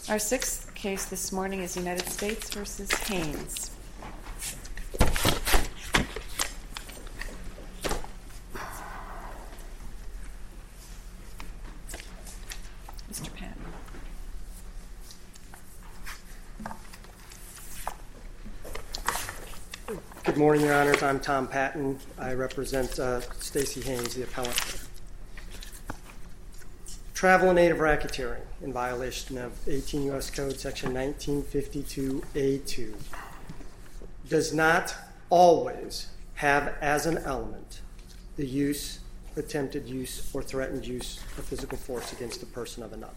Our sixth case this morning is United States v. Haynes. Mr. Patton. Good morning, Your Honors. I'm Tom Patton. I represent Stacey Haynes, the appellant. Travel in aid of racketeering in violation of 18 U.S. Code Section 1952A2 does not always have as an element the use, attempted use, or threatened use of physical force against the person of another.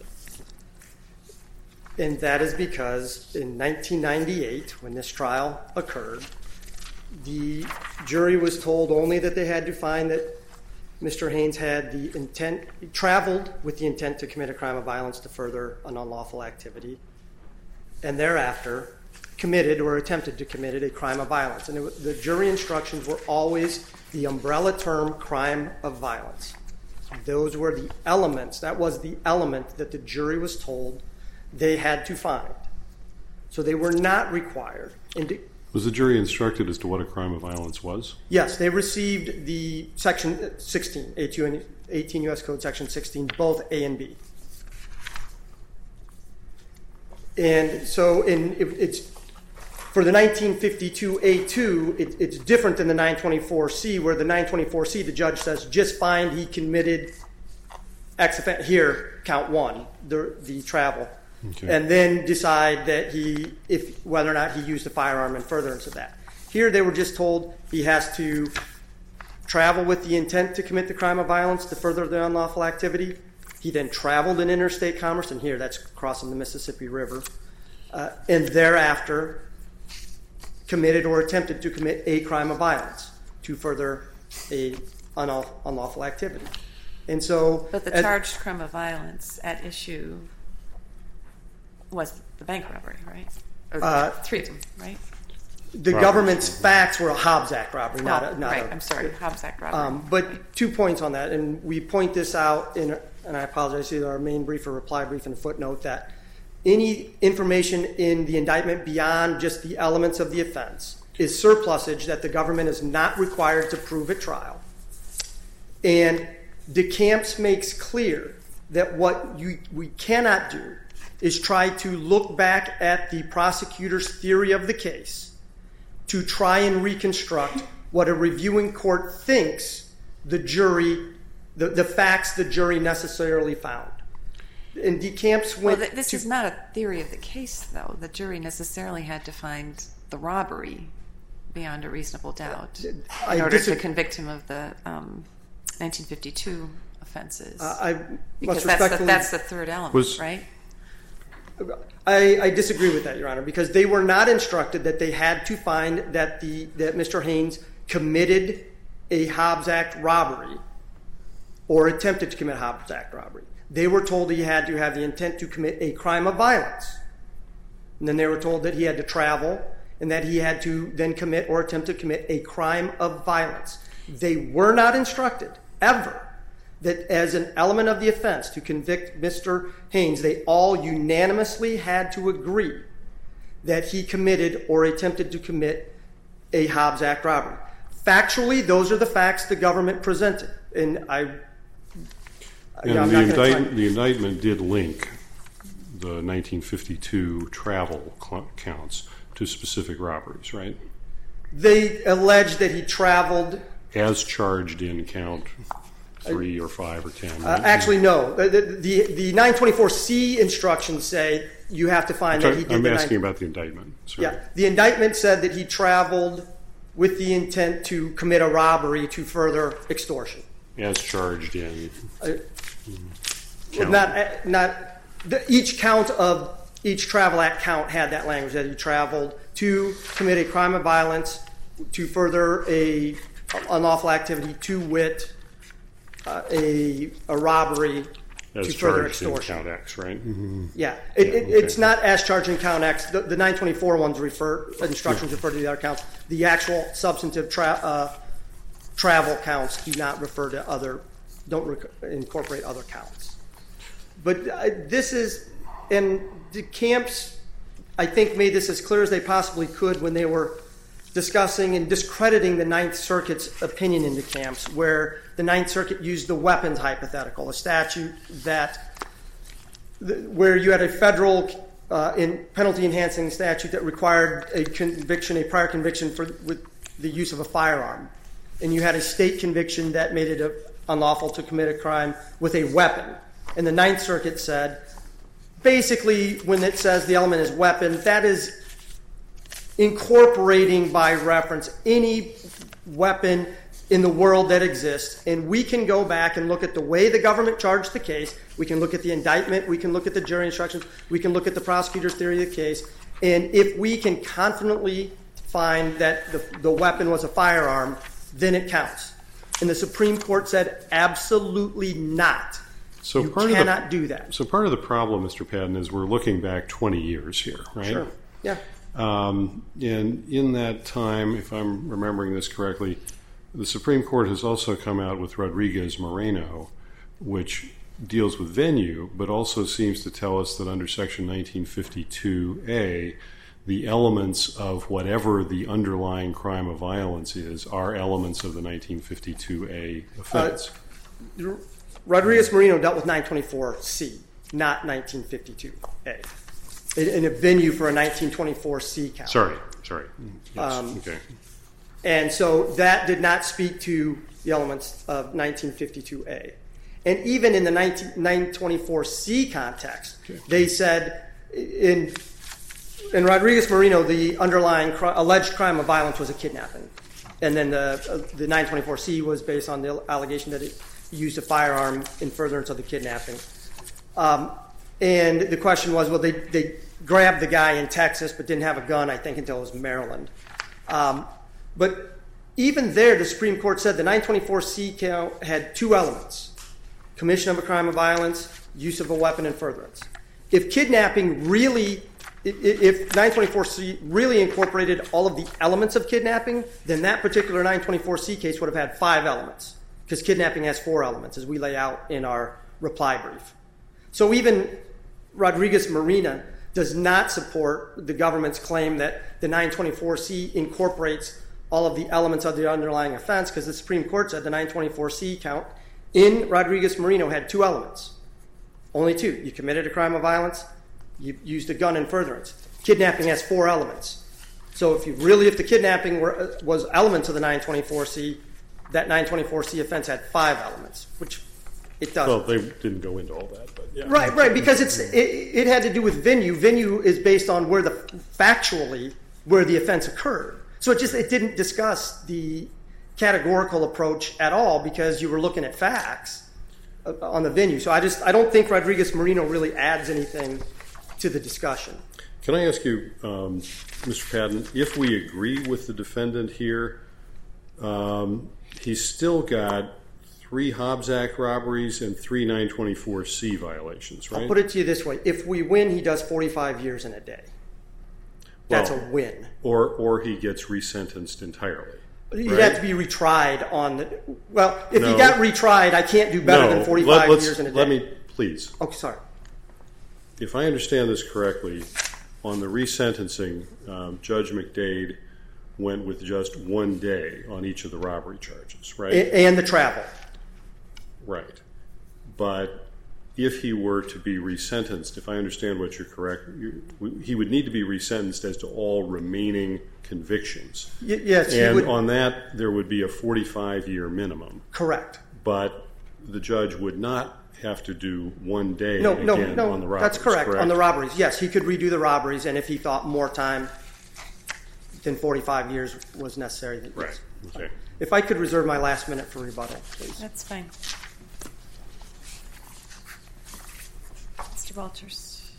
And that is because in 1998, when this trial occurred, the jury was told only that they had to find that Mr. Haynes had the intent, traveled with the intent to commit a crime of violence to further an unlawful activity, and thereafter committed or attempted to commit a crime of violence. And the jury instructions were always the umbrella term crime of violence. Those were the elements. That was the element that the jury was told they had to find. So they were not required. Was the jury instructed as to what a crime of violence was? Yes, they received the Section 16, 18 U.S. Code Section 16, both A and B. And so it's for the 1952A2, it's different than the 924C, where the 924C, the judge says, just find he committed X offense, here, count one, the travel. Okay. And then decide that whether or not he used a firearm in furtherance of that. Here they were just told he has to travel with the intent to commit the crime of violence to further the unlawful activity. He then traveled in interstate commerce, and here that's crossing the Mississippi River, and thereafter committed or attempted to commit a crime of violence to further a unlawful activity. And so, but the charged crime of violence at issue was the bank robbery, right? Or three of them, right? The government's facts were a Hobbs Act robbery, not a... I'm sorry, Hobbs Act robbery. But 2 points on that, and we point this out and I apologize, either our main brief or reply brief in a footnote, that any information in the indictment beyond just the elements of the offense is surplusage that the government is not required to prove at trial. And DeCamps makes clear that what we cannot do is try to look back at the prosecutor's theory of the case to try and reconstruct what a reviewing court thinks the facts the jury necessarily found. And DeCamps went this is not a theory of the case, though. The jury necessarily had to find the robbery beyond a reasonable doubt in order to convict him of the 1952 offenses. Because that's the third element, right? I disagree with that, Your Honor, because they were not instructed that they had to find that Mr. Haynes committed a Hobbs Act robbery or attempted to commit a Hobbs Act robbery. They were told he had to have the intent to commit a crime of violence. And then they were told that he had to travel and that he had to then commit or attempt to commit a crime of violence. They were not instructed, ever, that as an element of the offense to convict Mr. Haynes, they all unanimously had to agree that he committed or attempted to commit a Hobbs Act robbery. Factually, those are the facts the government presented. And the indictment did link the 1952 travel counts to specific robberies, right? They alleged that he traveled... as charged in count 3 or 5 or 10. Actually, no. The 924C instructions say you have to find that he did... I'm asking about the indictment. Sorry. Yeah. The indictment said that he traveled with the intent to commit a robbery to further extortion. As charged in... each count of each Travel Act count had that language, that he traveled to commit a crime of violence to further a unlawful activity, to wit, a robbery as to further extortion. Count X, right? Mm-hmm. Yeah. It's not as charged in count X. The 924 ones instructions refer to the other counts. The actual substantive travel counts do not refer to don't incorporate other counts. But this is And the camps, I think, made this as clear as they possibly could when they were discussing and discrediting the Ninth Circuit's opinion in the camps, where the Ninth Circuit used the weapons hypothetical, a statute where you had a federal penalty-enhancing statute that required a prior conviction with the use of a firearm. And you had a state conviction that made it unlawful to commit a crime with a weapon. And the Ninth Circuit said, basically, when it says the element is weapon, that is incorporating by reference any weapon in the world that exists. And we can go back and look at the way the government charged the case. We can look at the indictment. We can look at the jury instructions. We can look at the prosecutor's theory of the case. And if we can confidently find that the weapon was a firearm, then it counts. And the Supreme Court said absolutely not. So you cannot do that. So part of the problem, Mr. Padden, is we're looking back 20 years here, right? Sure. Yeah. And in that time, if I'm remembering this correctly, the Supreme Court has also come out with Rodriguez-Moreno, which deals with venue, but also seems to tell us that under Section 1952A, the elements of whatever the underlying crime of violence is are elements of the 1952A offense. Rodriguez-Moreno dealt with 924C, not 1952A. In a venue for a 1924C count. Sorry. Yes. Okay. And so that did not speak to the elements of 1952A. And even in the 924C context, they said in Rodriguez-Moreno, the underlying alleged crime of violence was a kidnapping. And then the 924C was based on the allegation that it used a firearm in furtherance of the kidnapping. And the question was, well, they grabbed the guy in Texas but didn't have a gun, I think, until it was Maryland. But even there, the Supreme Court said the 924C count had two elements: commission of a crime of violence, use of a weapon in furtherance. If kidnapping really, if 924C really incorporated all of the elements of kidnapping, then that particular 924C case would have had 5 elements, because kidnapping has 4 elements, as we lay out in our reply brief. So even Rodriguez-Moreno does not support the government's claim that the 924C incorporates all of the elements of the underlying offense, because the Supreme Court said the 924C count in Rodriguez-Moreno had 2 elements. Only 2. You committed a crime of violence, you used a gun in furtherance. Kidnapping has 4 elements. So if the kidnapping was elements of the 924C, that 924C offense had 5 elements, which it doesn't. Well, they didn't go into all that, but yeah. Right, because it had to do with venue. Venue is based on factually where the offense occurred. So it didn't discuss the categorical approach at all, because you were looking at facts on the venue. So I don't think Rodriguez-Moreno really adds anything to the discussion. Can I ask you, Mr. Padden, if we agree with the defendant here, he's still got 3 Hobbs Act robberies and 3 924C violations, right? I'll put it to you this way. If we win, he does 45 years in a day. That's a win. Or he gets resentenced entirely. He'd have to be retried on the... Well, if he got retried, I can't do better than 45 years in a day. Let me, please. Oh, sorry. If I understand this correctly, on the resentencing, Judge McDade went with just 1 day on each of the robbery charges, right? And the travel. Right. But if he were to be resentenced, if I understand what you're correct, he would need to be resentenced as to all remaining convictions. Yes, he and would. On that, there would be a 45-year minimum. Correct. But the judge would not have to do 1 day on the robberies. That's correct. On the robberies, yes, he could redo the robberies, and if he thought more time than 45 years was necessary, then right. Yes. Okay. If I could reserve my last minute for rebuttal, please. That's fine. Mr. Walters.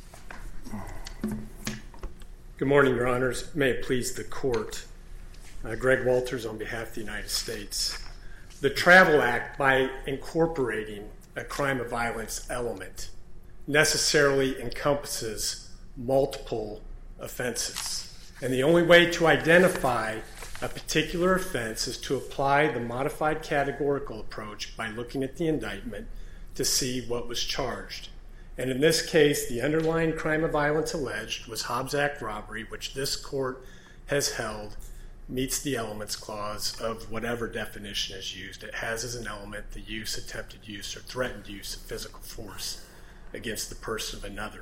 Good morning, Your Honors. May it please the Court. Greg Walters on behalf of the United States. The Travel Act, by incorporating a crime of violence element, necessarily encompasses multiple offenses. And the only way to identify a particular offense is to apply the modified categorical approach by looking at the indictment to see what was charged. And in this case, the underlying crime of violence alleged was Hobbs Act robbery, which this court has held meets the elements clause of whatever definition is used. It has as an element the use, attempted use, or threatened use of physical force against the person of another.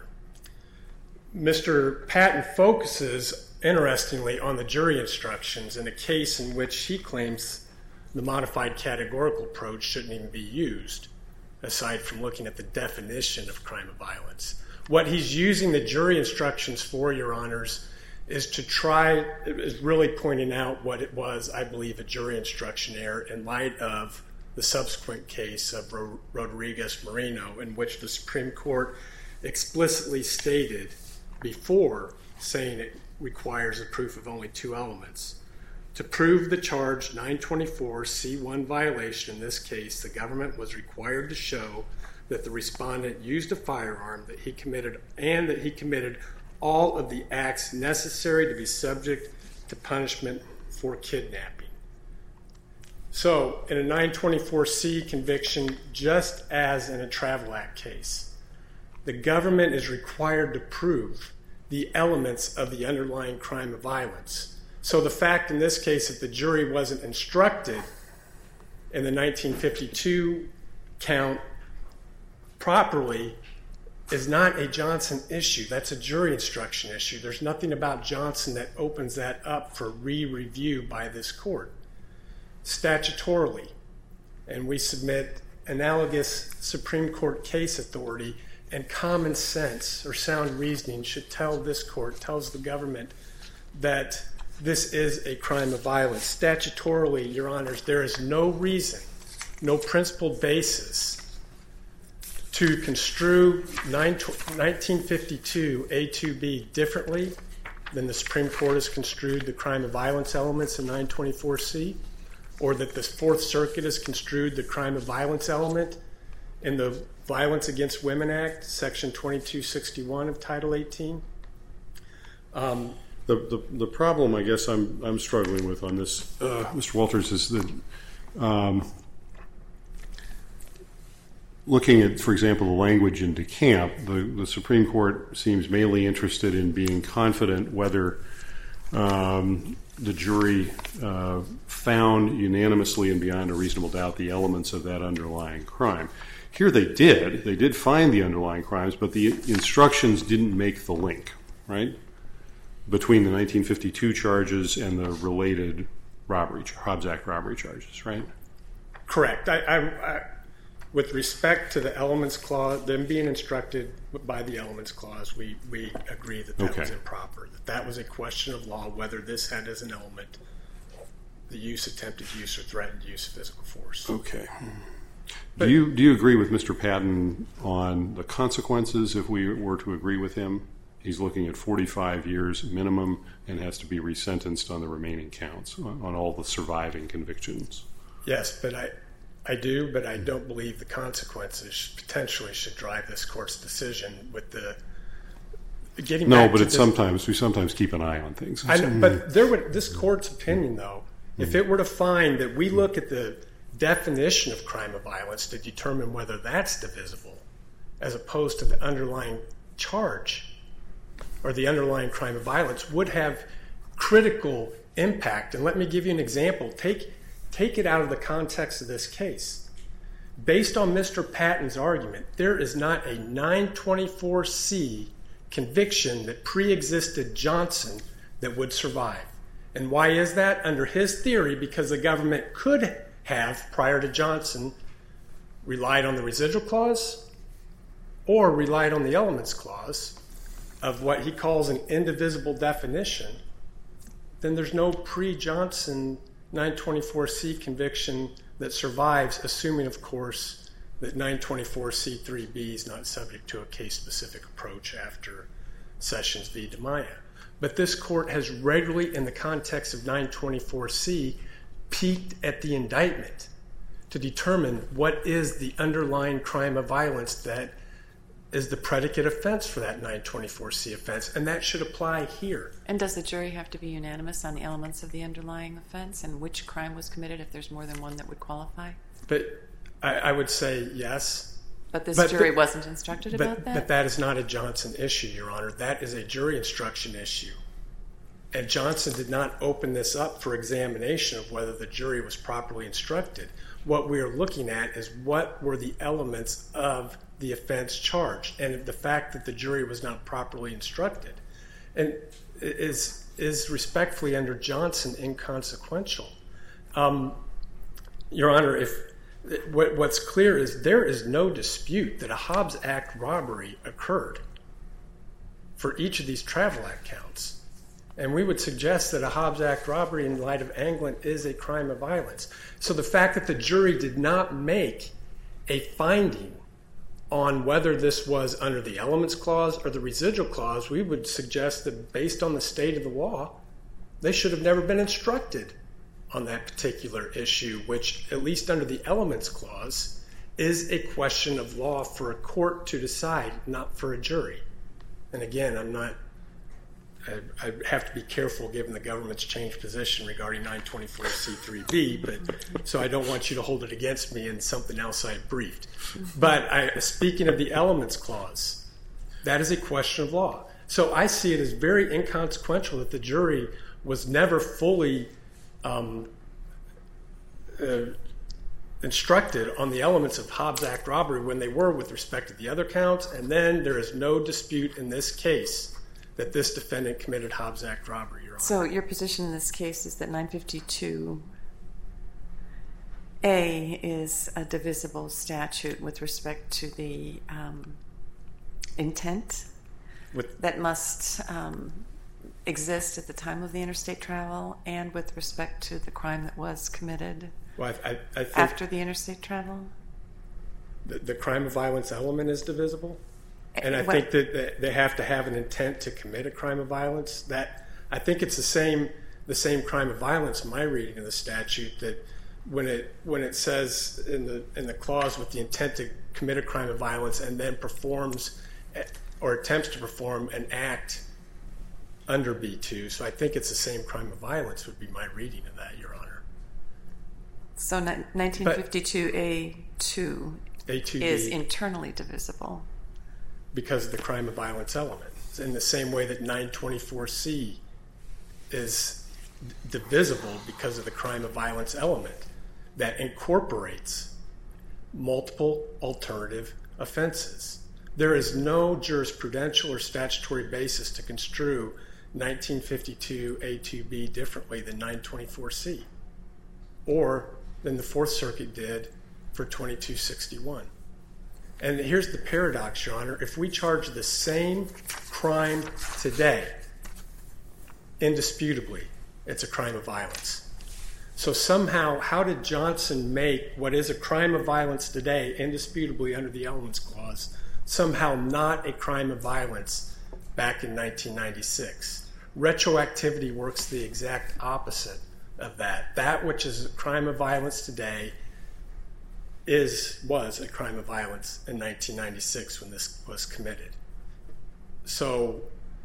Mr. Patton focuses, interestingly, on the jury instructions in a case in which he claims the modified categorical approach shouldn't even be used, aside from looking at the definition of crime of violence. What he's using the jury instructions for, Your Honors, is really pointing out what it was, I believe, a jury instruction error in light of the subsequent case of Rodriguez-Moreno, in which the Supreme Court explicitly stated before saying it requires a proof of only two elements. To prove the charged 924C1 violation in this case, the government was required to show that the respondent used a firearm that he committed all of the acts necessary to be subject to punishment for kidnapping. So, in a 924C conviction, just as in a Travel Act case, the government is required to prove the elements of the underlying crime of violence. So the fact in this case that the jury wasn't instructed in the 1952 count properly is not a Johnson issue. That's a jury instruction issue. There's nothing about Johnson that opens that up for re-review by this court statutorily. And we submit analogous Supreme Court case authority, and common sense or sound reasoning should tell this court, tells the government, that this is a crime of violence. Statutorily, Your Honors, there is no reason, no principled basis to construe 1952 A2B differently than the Supreme Court has construed the crime of violence elements in 924C, or that the Fourth Circuit has construed the crime of violence element in the Violence Against Women Act, Section 2261 of Title 18. The problem, I guess, I'm struggling with on this, Mr. Walters, is that looking at, for example, the language in DeCamp, the Supreme Court seems mainly interested in being confident whether the jury found unanimously and beyond a reasonable doubt the elements of that underlying crime. Here they did find the underlying crimes, but the instructions didn't make the link, right, between the 1952 charges and the related Hobbs Act robbery charges, right? Correct. With respect to the elements clause, them being instructed by the elements clause, we agree that was improper, that was a question of law, whether this had as an element the use, attempted use, or threatened use of physical force. Okay. Do you agree with Mr. Patton on the consequences if we were to agree with him? He's looking at 45 years minimum and has to be resentenced on the remaining counts, on all the surviving convictions. Yes, but I do, but I don't believe the consequences potentially should drive this court's decision with the getting back to this. We sometimes keep an eye on things. But this court's opinion, though, if it were to find that we look at the definition of crime of violence to determine whether that's divisible, as opposed to the underlying charge or the underlying crime of violence, would have critical impact. And let me give you an example. Take it out of the context of this case. Based on Mr. Patton's argument, there is not a 924C conviction that pre-existed Johnson that would survive. And why is that? Under his theory, because the government could have, prior to Johnson, relied on the residual clause or relied on the elements clause of what he calls an indivisible definition, then there's no pre-Johnson 924C conviction that survives, assuming, of course, that 924C3B is not subject to a case-specific approach after Sessions v. DiMaia. But this court has regularly, in the context of 924C, peeked at the indictment to determine what is the underlying crime of violence that is the predicate offense for that 924C offense, and that should apply here. And does the jury have to be unanimous on the elements of the underlying offense and which crime was committed if there's more than one that would qualify? But I would say yes, But this jury wasn't instructed about that? But that is not a Johnson issue, Your Honor. That is a jury instruction issue. And Johnson did not open this up for examination of whether the jury was properly instructed. What we are looking at is what were the elements of the offense charged, and the fact that the jury was not properly instructed and is respectfully under Johnson inconsequential. Your Honor, what's clear is there is no dispute that a Hobbs Act robbery occurred for each of these Travel Act counts. And we would suggest that a Hobbs Act robbery in light of Anglin is a crime of violence. So the fact that the jury did not make a finding on whether this was under the Elements Clause or the Residual Clause, we would suggest that based on the state of the law, they should have never been instructed on that particular issue, which, at least under the Elements Clause, is a question of law for a court to decide, not for a jury. And again, I have to be careful given the government's changed position regarding 924C3B, but so I don't want you to hold it against me in something else I briefed. But speaking of the Elements Clause, that is a question of law. So I see it as very inconsequential that the jury was never fully instructed on the elements of Hobbs Act robbery when they were with respect to the other counts, and then there is no dispute in this case that this defendant committed Hobbs Act robbery, Your Honor. So your position in this case is that 952A is a divisible statute with respect to the intent that must exist at the time of the interstate travel and with respect to the crime that was committed I think after the interstate travel? The crime of violence element is divisible? And I think that they have to have an intent to commit a crime of violence. That I think it's the same crime of violence in my reading of the statute, that when it says in the clause with the intent to commit a crime of violence and then performs or attempts to perform an act under B2. So I think it's the same crime of violence would be my reading of that, Your Honor. So 1952A2 is internally divisible. Because of the crime of violence element. In the same way that 924C is divisible because of the crime of violence element that incorporates multiple alternative offenses. There is no jurisprudential or statutory basis to construe 1952A2B differently than 924C or than the Fourth Circuit did for 2261. And here's the paradox, Your Honor. If we charge the same crime today, indisputably, it's a crime of violence. So somehow, how did Johnson make what is a crime of violence today, indisputably under the Elements Clause, somehow not a crime of violence back in 1996? Retroactivity works the exact opposite of that. That which is a crime of violence today was a crime of violence in 1996 when this was committed. So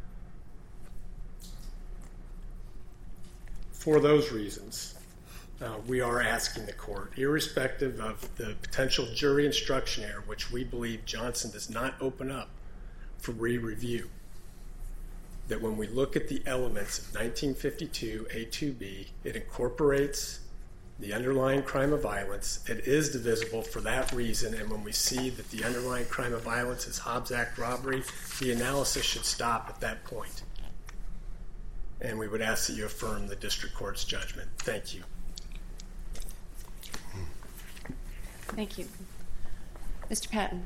for those reasons, we are asking the court, irrespective of the potential jury instruction error, which we believe Johnson does not open up for re-review, that when we look at the elements of 1952A2B, it incorporates the underlying crime of violence. It is divisible for that reason, and when we see that the underlying crime of violence is Hobbs Act robbery, the analysis should stop at that point. And we would ask that you affirm the district court's judgment. Thank you. Thank you. Mr. Patton.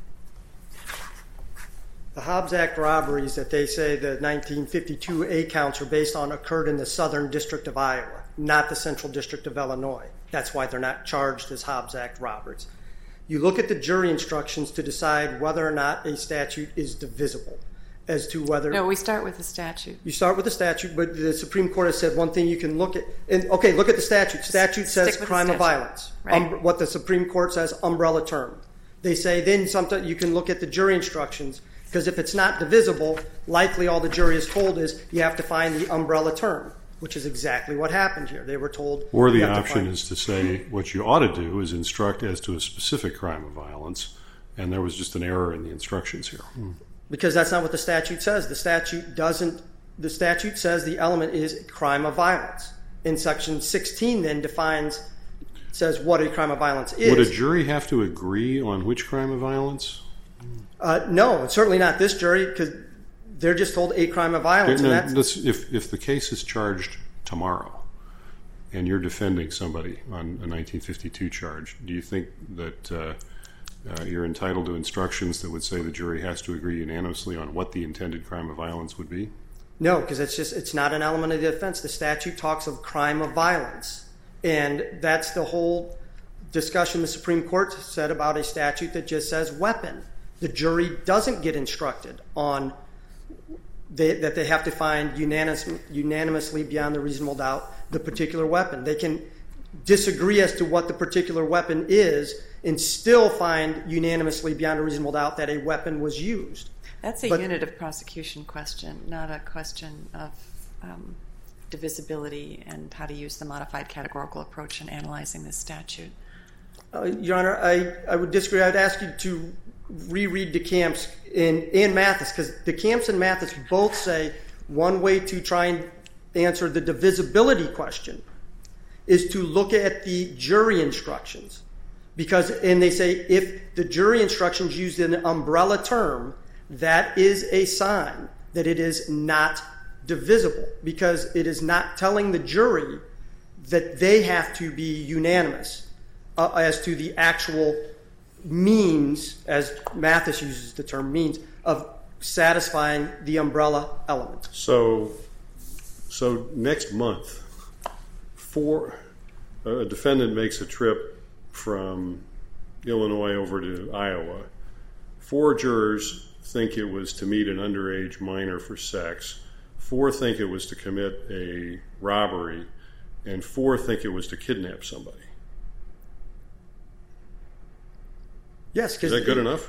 The Hobbs Act robberies that they say the 1952A counts are based on occurred in the Southern District of Iowa, not the Central District of Illinois. That's why they're not charged as Hobbs Act robberies. You look at the jury instructions to decide whether or not a statute is divisible as to whether... No, we start with the statute. You start with the statute, but the Supreme Court has said one thing you can look at. And, okay, look at the statute. Statute says crime of violence. Right. What the Supreme Court says, umbrella term. They say then sometimes you can look at the jury instructions, because if it's not divisible, likely all the jury is told is you have to find the umbrella term, which is exactly what happened here. They were told... Or the option is to say what you ought to do is instruct as to a specific crime of violence and there was just an error in the instructions here. Because that's not what the statute says. The statute says the element is crime of violence. In Section 16 then says what a crime of violence is. Would a jury have to agree on which crime of violence? No, certainly not this jury, because they're just told a crime of violence. If the case is charged tomorrow and you're defending somebody on a 1952 charge, do you think that you're entitled to instructions that would say the jury has to agree unanimously on what the intended crime of violence would be? No, because it's not an element of the offense. The statute talks of crime of violence, and that's the whole discussion the Supreme Court said about a statute that just says weapon. The jury doesn't get instructed on that they have to find unanimously beyond the reasonable doubt the particular weapon. They can disagree as to what the particular weapon is and still find unanimously beyond a reasonable doubt that a weapon was used. That's a unit of prosecution question, not a question of divisibility and how to use the modified categorical approach in analyzing this statute. Your Honor, I would disagree. I'd ask you to reread DeCamps and Mathis, because DeCamps and Mathis both say one way to try and answer the divisibility question is to look at the jury instructions. And they say if the jury instructions used an umbrella term, that is a sign that it is not divisible, because it is not telling the jury that they have to be unanimous as to the actual means, as Mathis uses the term means, of satisfying the umbrella element. So next month, a defendant makes a trip from Illinois over to Iowa. 4 jurors think it was to meet an underage minor for sex. 4 think it was to commit a robbery, and 4 think it was to kidnap somebody. Yes. Is that good enough?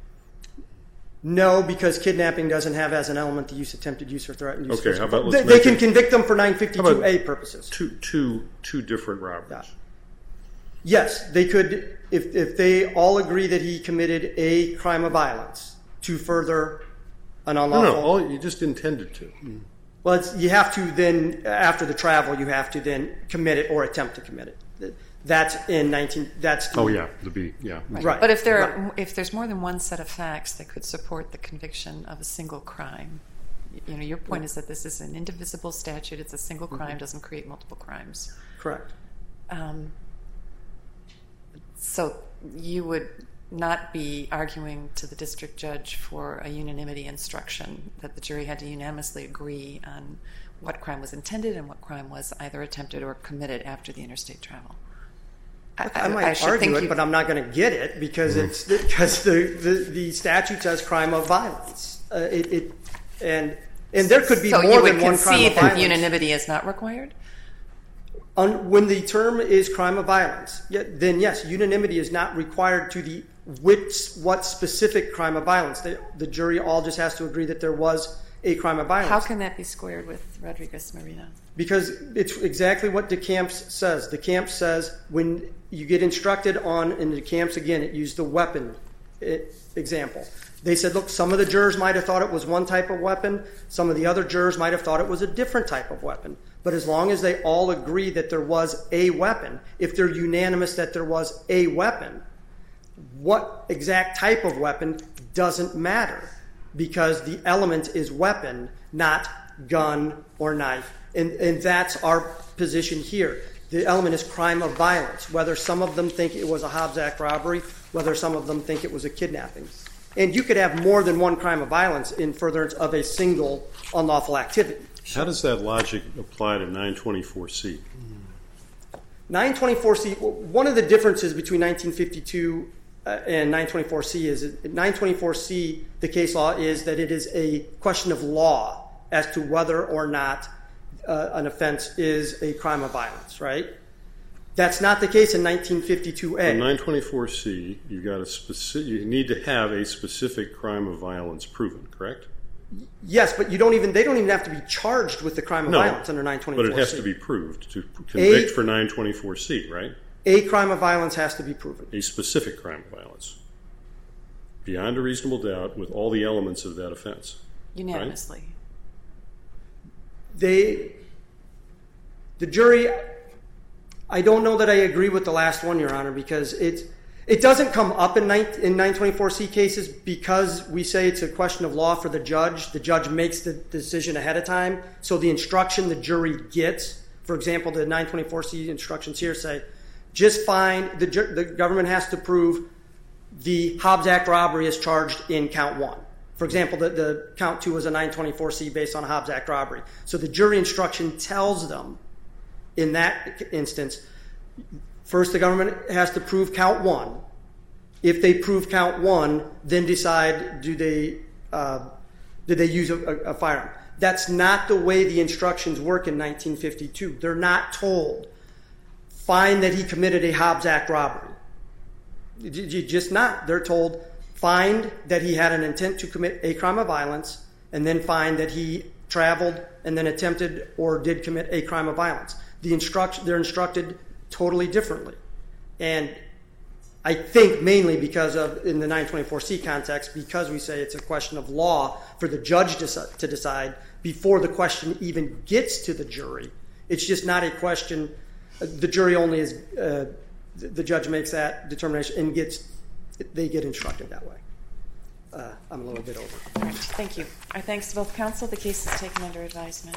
No, because kidnapping doesn't have as an element the use, attempted use, or threatened use. Okay, how about they can convict them for 952A purposes. Two different robberies. Yeah. Yes, they could, if they all agree that he committed a crime of violence to further an unlawful... No, you just intended to. Well, you have to then, after the travel, you have to then commit it or attempt to commit it. That's in 19... That's the, oh, yeah, the B, yeah. Right. But if there's more than one set of facts that could support the conviction of a single crime, your point is that this is an indivisible statute, it's a single crime, doesn't create multiple crimes. Correct. So you would not be arguing to the district judge for a unanimity instruction that the jury had to unanimously agree on what crime was intended and what crime was either attempted or committed after the interstate travel. I might argue it, but I'm not going to get it because the statute says crime of violence. And there could be more than one crime of violence. So you would concede that unanimity is not required? When the term is crime of violence, then yes, unanimity is not required to what specific crime of violence. The jury all just has to agree that there was a crime of violence. How can that be squared with Rodriguez-Marino? Because it's exactly what DeCamps says. DeCamps says when you get instructed on, and DeCamps, again, it used the weapon example. They said, look, some of the jurors might have thought it was one type of weapon. Some of the other jurors might have thought it was a different type of weapon. But as long as they all agree that there was a weapon, if they're unanimous that there was a weapon, what exact type of weapon doesn't matter because the element is weapon, not gun or knife. And that's our position here. The element is crime of violence, whether some of them think it was a Hobbs Act robbery, whether some of them think it was a kidnapping. And you could have more than one crime of violence in furtherance of a single unlawful activity. How does that logic apply to 924C? 924C, one of the differences between 1952 and 924C is 924C, the case law is that it is a question of law as to whether or not an offense is a crime of violence, right? That's not the case in 1952A. In 924C, you need to have a specific crime of violence proven, correct? Yes, but they don't even have to be charged with the crime of violence under 924C. But it has to be proved to convict for 924C, right? A crime of violence has to be proven. A specific crime of violence. beyond a reasonable doubt with all the elements of that offense. Unanimously. Right? The jury, I don't know that I agree with the last one, Your Honor, because it doesn't come up in 924C cases because we say it's a question of law for the judge. The judge makes the decision ahead of time. So the instruction the jury gets, for example, the 924C instructions here say, just find, the government has to prove the Hobbs Act robbery is charged in count 1. For example, the count 2 was a 924C based on a Hobbs Act robbery. So the jury instruction tells them, in that instance, first the government has to prove count 1. If they prove count 1, then decide did they use a firearm. That's not the way the instructions work in 1952. They're not told, find that he committed a Hobbs Act robbery. Just not. They're told, find that he had an intent to commit a crime of violence, and then find that he traveled and then attempted or did commit a crime of violence. They're instructed totally differently. And I think mainly because of, in the 924C context, because we say it's a question of law for the judge to decide before the question even gets to the jury. It's just not a question, the jury only is, the judge makes that determination and they get instructed that way. I'm a little bit over. All right, thank you. Our thanks to both counsel. The case is taken under advisement.